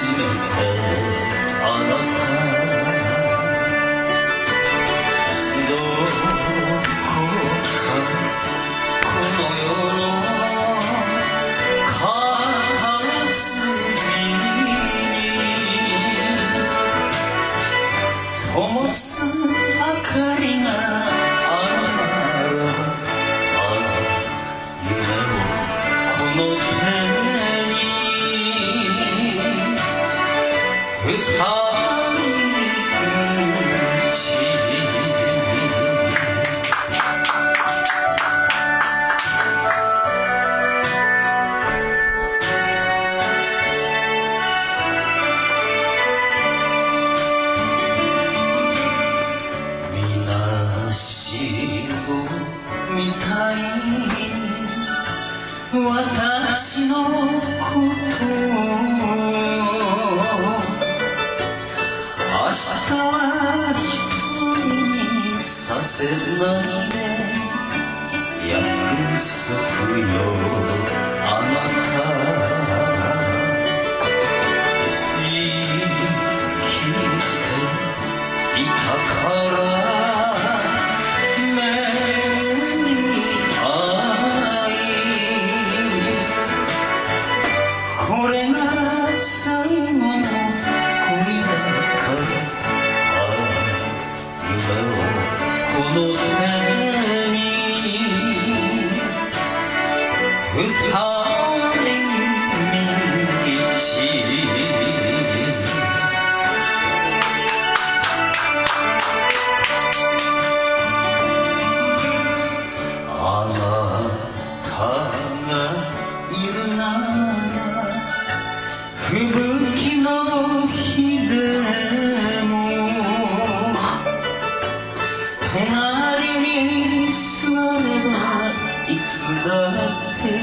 灯す明かりがあるなら夢をこの手に二みたいに私のこと明日は一人にさせないで約束よあなた生きていたからこれが最後の恋だから夢をこの手に二人あなたがいるなら吹雪の日でも隣に座ればいつだって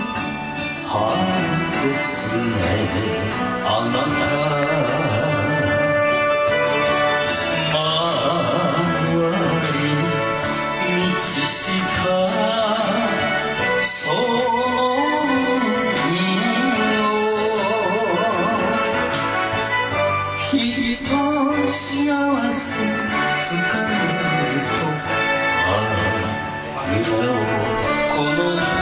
春ですねあなた周り道しかきっと幸せつかめると夢をこの